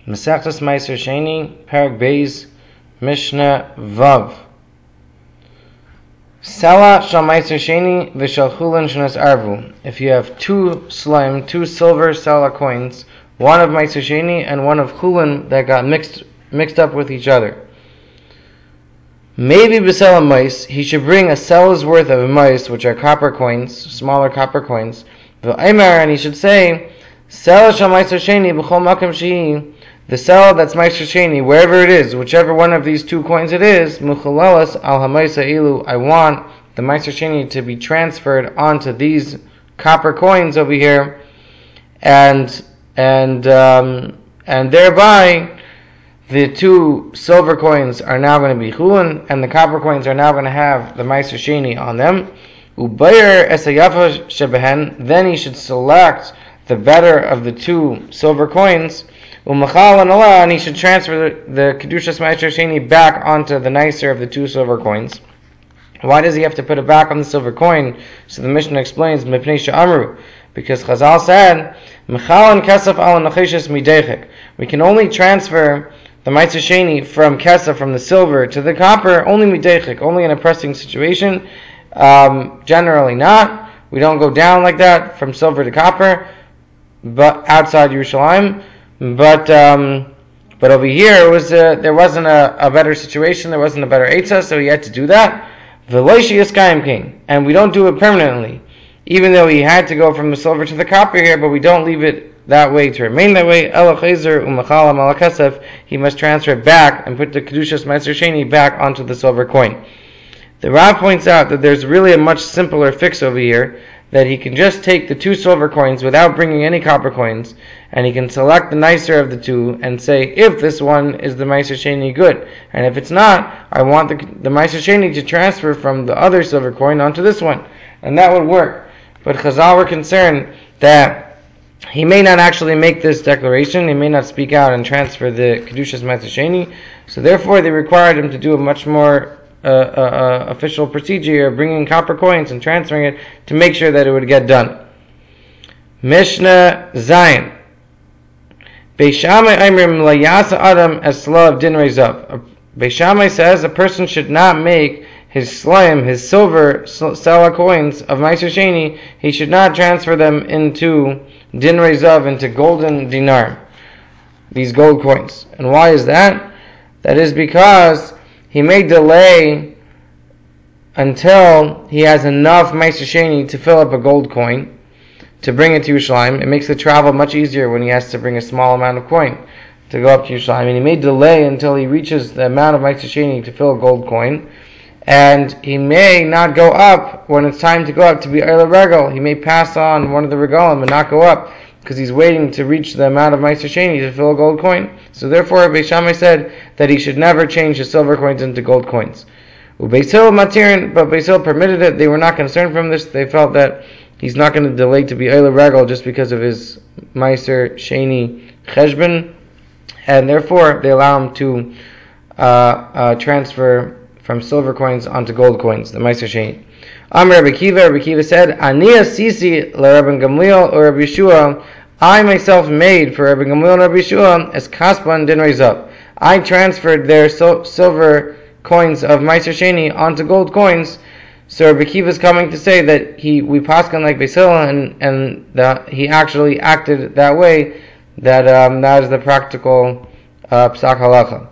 Masechtas Meiser Sheni, Perek Beis, Mishnah Vav. Sela shal Meiser Sheni v'shal Chulin shenas arvu. If you have two silver Sela coins, one of Meiser Sheni and one of Chulin that got mixed up with each other. Maybe b'sela mice, he should bring a Sela's worth of mice, which are copper coins, smaller copper coins. V'aymer, and he should say, Sela shal Meiser Sheni b'chol makam shehi. The Sela that's Meiser Sheni, wherever it is, whichever one of these two coins it is, Muchalalas al ha'maisa ilu, I want the Meiser Sheni to be transferred onto these copper coins over here, and thereby the two silver coins are now going to be Chulin, and the copper coins are now going to have the Meiser Sheni on them. Ubayr esayafa shebehen, then he should select the better of the two silver coins. And he should transfer the Kedushas Meiser Sheni back onto the nicer of the two silver coins. Why does he have to put it back on the silver coin? So the Mishnah explains, Mipnei she'amru, because Chazal said, Mechalan kesef al nacheshes midechik. We can only transfer the Meiser Sheni from kesef, from the silver, to the copper, only midechik, only in a pressing situation. Generally not. We don't go down like that from silver to copper, but outside Yerushalayim. But over here there wasn't a better situation, there wasn't a better eitzah, so he had to do that. And we don't do it permanently, even though he had to go from the silver to the copper here, but we don't leave it that way to remain that way. He must transfer it back and put the Kedushas Meiser Sheni back onto the silver coin. The Rav points out that there's really a much simpler fix over here, that he can just take the two silver coins without bringing any copper coins, and he can select the nicer of the two and say, if this one is the Meiser Sheni, good, and if it's not, I want the Meiser Sheni to transfer from the other silver coin onto this one, and that would work. But Chazal were concerned that he may not actually make this declaration, he may not speak out and transfer the Kedushas Meiser Sheni, so therefore they required him to do a much more official procedure of bringing copper coins and transferring it to make sure that it would get done. Mishnah Zayin. Beis Shammai Aimrim la yasa adam as slav din reizav. Beis Shammai says a person should not make his slime, his silver Sela coins of Meiser Sheni, he should not transfer them into din reizav, into golden dinar, these gold coins. And why is that? That is because he may delay until he has enough Meiser Sheni to fill up a gold coin, to bring it to Yerushalayim. It makes the travel much easier when he has to bring a small amount of coin to go up to Yerushalayim. And he may delay until he reaches the amount of Meiser Sheni to fill a gold coin. And he may not go up when it's time to go up to be Eila Regal. He may pass on one of the Regalim and not go up, because he's waiting to reach the amount of Meiser Sheni to fill a gold coin. So therefore, Beis Shammai said that he should never change his silver coins into gold coins. Beis Hillel matirin, but Beis Hillel permitted it. They were not concerned from this. They felt that he's not going to delay to be Eila Regal just because of his Meiser Sheni Cheshbon, and therefore they allow him to transfer from silver coins onto gold coins, the Meiser Sheni. Rabbi Kiva said, Aniya Sisi la Rabbi Gamliel or Rabbi Yeshua, I myself made for Rabbi Gamliel and Rabbi Yeshua as Kasban din reizav. I transferred their silver coins of Meiser Sheni onto gold coins. So Rabbi Kiva is coming to say that we paskan like Beis Hillel, and that he actually acted that way, that is the practical psak halacha.